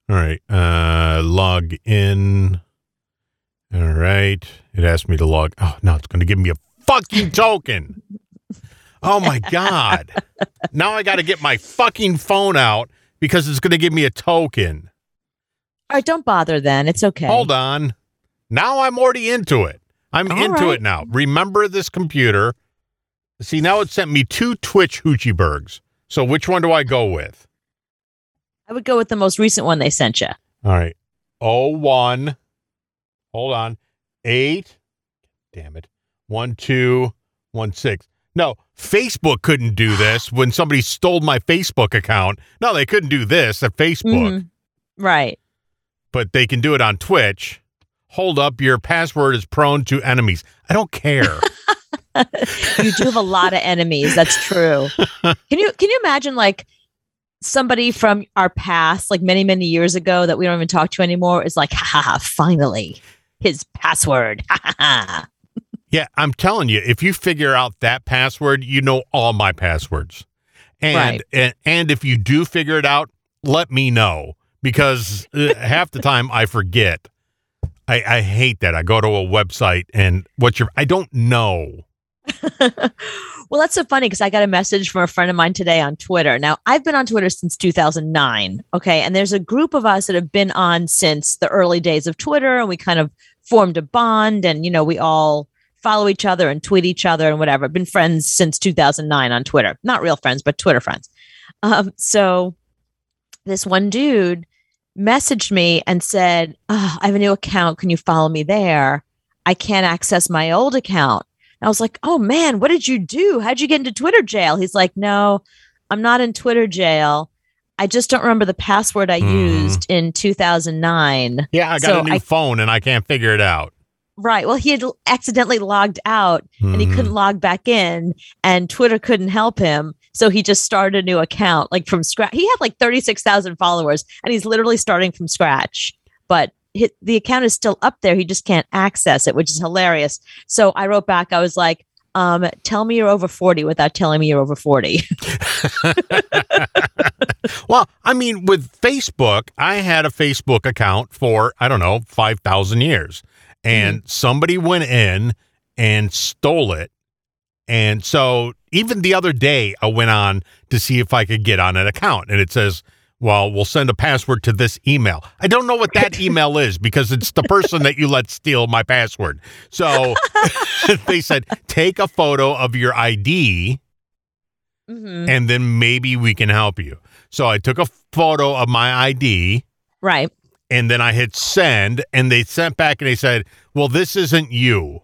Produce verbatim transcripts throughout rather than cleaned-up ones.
All right. Uh, log in. All right. It asked me to log. Oh, no, it's going to give me a fucking token. Oh, my God. Now I got to get my fucking phone out because it's going to give me a token. All right, don't bother then. It's okay. Hold on. Now I'm already into it. I'm All into right. it now. Remember this computer. See, now it sent me two Twitch Hoochiebergs. So which one do I go with? I would go with the most recent one they sent you. All right. Oh, one. Hold on. Eight. Damn it. One, two, one, six. No, Facebook couldn't do this when somebody stole my Facebook account. No, they couldn't do this at Facebook. Mm-hmm. Right. But they can do it on Twitch. Hold up, your password is prone to enemies. I don't care. You do have a lot of enemies. That's true. Can you can you imagine like somebody from our past, like many, many years ago that we don't even talk to anymore is like, ha ha ha, finally, his password. Ha ha ha. Yeah, I'm telling you, if you figure out that password, you know all my passwords. And Right. and, and if you do figure it out, let me know. Because uh, half the time I forget. I, I hate that. I go to a website and what's your, I don't know. Well, that's so funny because I got a message from a friend of mine today on Twitter. Now, I've been on Twitter since two thousand nine. Okay. And there's a group of us that have been on since the early days of Twitter. And we kind of formed a bond. And, you know, we all follow each other and tweet each other and whatever. I've been friends since two thousand nine on Twitter. Not real friends, but Twitter friends. Um, so this one dude messaged me and said, oh, I have a new account. Can you follow me there? I can't access my old account. And I was like, oh, man, what did you do? How'd you get into Twitter jail? He's like, no, I'm not in Twitter jail. I just don't remember the password I Hmm. used in two thousand nine. Yeah, I got So a new I- phone and I can't figure it out. Right. Well, he had accidentally logged out and he Mhm. couldn't log back in and Twitter couldn't help him. So he just started a new account like from scratch. He had like thirty-six thousand followers and he's literally starting from scratch. But hi- the account is still up there. He just can't access it, which is hilarious. So I wrote back. I was like, um, tell me you're over forty without telling me you're over forty. Well, I mean, with Facebook, I had a Facebook account for, I don't know, five thousand years. And somebody went in and stole it. And so even the other day, I went on to see if I could get on an account. And it says, well, we'll send a password to this email. I don't know what that email is because it's the person that you let steal my password. So they said, take a photo of your I D Mhm. and then maybe we can help you. So I took a photo of my I D Right. and then I hit send and they sent back and they said, well, this isn't you.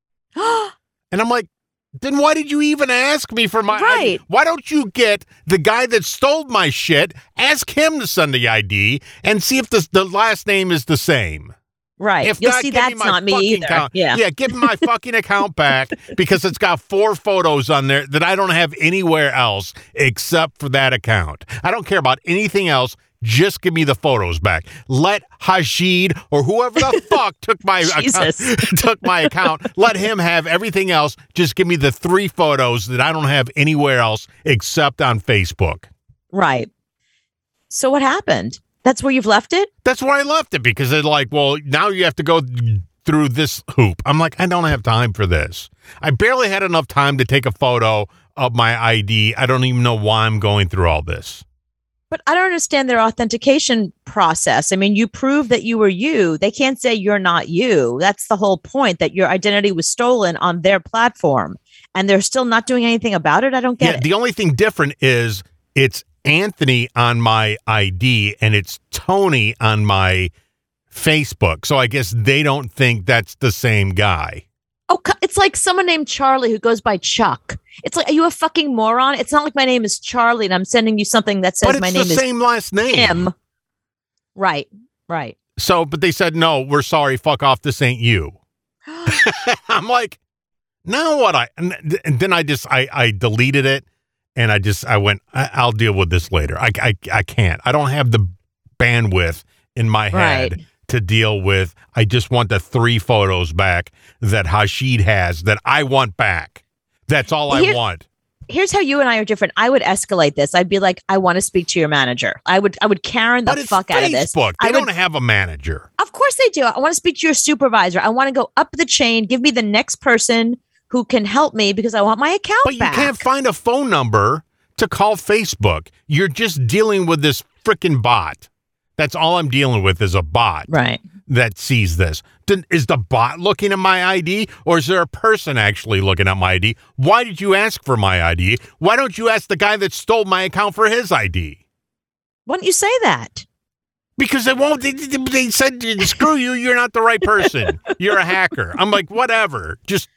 And I'm like, then why did you even ask me for my Right. I D? Why don't you get the guy that stole my shit, ask him to send the I D and see if the, the last name is the same. Right. If You'll not, see give me that's my not me fucking either. account. Yeah. Yeah, give me my fucking account back because it's got four photos on there that I don't have anywhere else except for that account. I don't care about anything else. Just give me the photos back. Let Hashid or whoever the fuck took my account, took my account. Let him have everything else. Just give me the three photos that I don't have anywhere else except on Facebook. Right. So what happened? That's where you've left it? That's where I left it because they're like, well, now you have to go through this hoop. I'm like, I don't have time for this. I barely had enough time to take a photo of my I D. I don't even know why I'm going through all this. But I don't understand their authentication process. I mean, you prove that you were you. They can't say you're not you. That's the whole point, that your identity was stolen on their platform. And they're still not doing anything about it? I don't get yeah, it. The only thing different is it's Anthony on my I D and it's Tony on my Facebook. So I guess they don't think that's the same guy. Oh, co- it's like someone named Charlie who goes by Chuck. It's like, are you a fucking moron? It's not like my name is Charlie and I'm sending you something that says But it's my the name is same last name. Tim. Right, right. So, but they said, no, we're sorry. Fuck off. This ain't you. I'm like, now what? I and, and then I just I I deleted it and I just I went. I, I'll deal with this later. I, I I can't. I don't have the bandwidth in my head Right. to deal with. I just want the three photos back that Hashid has that I want back. That's all I Here- want. here's how you and I are different. I would escalate this. I'd be like, I want to speak to your manager. I would, I would Karen the but it's fuck Facebook. out of this. They I don't would, have a manager. Of course they do. I want to speak to your supervisor. I want to go up the chain. Give me the next person who can help me because I want my account But back. you can't find a phone number to call Facebook. You're just dealing with this freaking bot. That's all I'm dealing with is a bot. Right. That sees this. Then is the bot looking at my I D or is there a person actually looking at my I D? Why did you ask for my I D? Why don't you ask the guy that stole my account for his I D? Why don't you say that? Because they won't. They, they said, screw you, you're not the right person. You're a hacker. I'm like, whatever. Just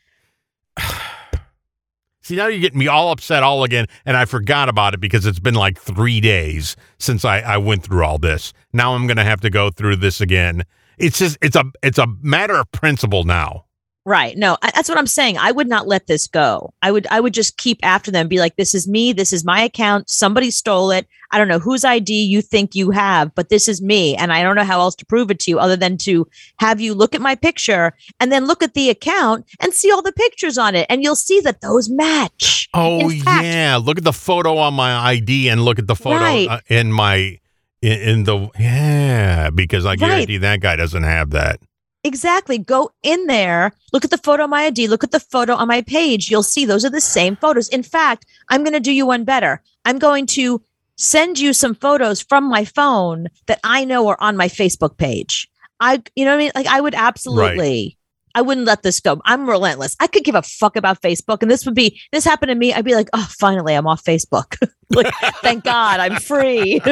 see, now you're getting me all upset all again, and I forgot about it because it's been like three days since I, I went through all this. Now I'm going to have to go through this again. It's just, it's a, it's a matter of principle now. Right. No, I, that's what I'm saying. I would not let this go. I would, I would just keep after them, be like, this is me. This is my account. Somebody stole it. I don't know whose I D you think you have, but this is me. And I don't know how else to prove it to you other than to have you look at my picture and then look at the account and see all the pictures on it. And you'll see that those match. Oh, In fact, yeah. Look at the photo on my I D and look at the photo Right. uh, in my, in, in the, yeah, because I guarantee Right. that guy doesn't have that. Exactly. Go in there, look at the photo on my I D, look at the photo on my page. You'll see those are the same photos. In fact, I'm going to do you one better. I'm going to send you some photos from my phone that I know are on my Facebook page. I, you know what I mean? Like I would absolutely, I wouldn't let this go. I'm relentless. I could give a fuck about Facebook. And this would be, this happened to me. I'd be like, oh, finally, I'm off Facebook. Like, thank God I'm free.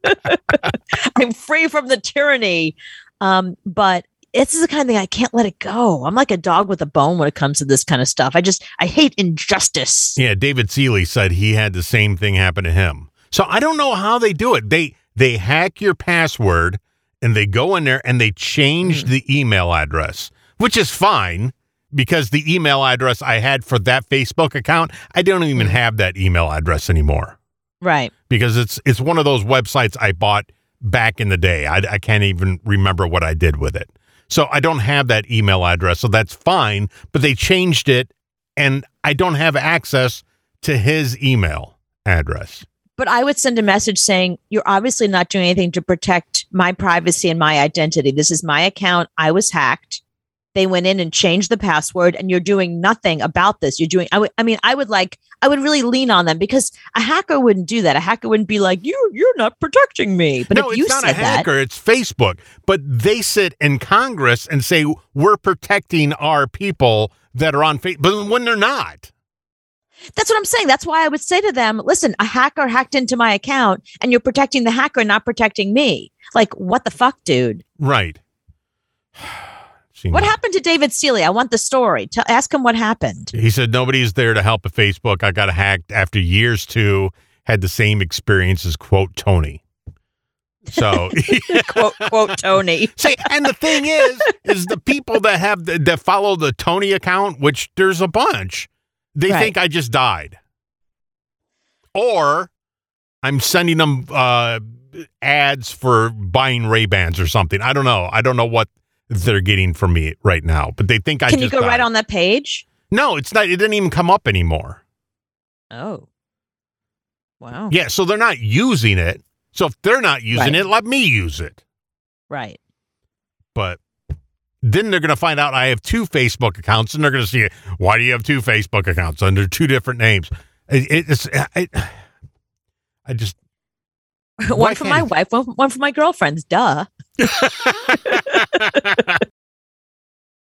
I'm free from the tyranny. Um, but this is the kind of thing I can't let it go. I'm like a dog with a bone when it comes to this kind of stuff. I just, I hate injustice. Yeah, David Seeley said he had the same thing happen to him. So I don't know how they do it. They they hack your password and they go in there and they change mm. the email address, which is fine because the email address I had for that Facebook account, I don't even have that email address anymore. Right. Because it's it's one of those websites I bought back in the day. I, I can't even remember what I did with it. So I don't have that email address, so that's fine. But they changed it, and I don't have access to his email address. But I would send a message saying, you're obviously not doing anything to protect my privacy and my identity. This is my account. I was hacked. They went in and changed the password, and you're doing nothing about this. You're doing, I would, I mean, I would like, I would really lean on them because a hacker wouldn't do that. A hacker wouldn't be like, you, you're not protecting me. But no, if you it's not said a hacker. That, it's Facebook. But they sit in Congress and say, we're protecting our people that are on Facebook, but when they're not. That's what I'm saying. That's why I would say to them, listen, a hacker hacked into my account and you're protecting the hacker, not protecting me. Like, what the fuck, dude? Right. What happened to David Seeley? I want the story. Tell, ask him what happened. He said, nobody's there to help at Facebook. I got hacked after years too. Had the same experience as, quote, Tony. So, quote, quote, Tony. See, and the thing is, is the people that have the, that follow the Tony account, which there's a bunch, they right. think I just died. Or I'm sending them uh, ads for buying Ray-Bans or something. I don't know. I don't know what they're getting from me right now, but they think I Can just you go died. right on that page? No, it's not. It didn't even come up anymore. Oh. Wow. Yeah, so they're not using it. So if they're not using Right. it, let me use it. Right. But then they're going to find out I have two Facebook accounts, and they're going to see, why do you have two Facebook accounts under two different names? It, it's it, I just one for my wife, one, one for my girlfriends. Duh.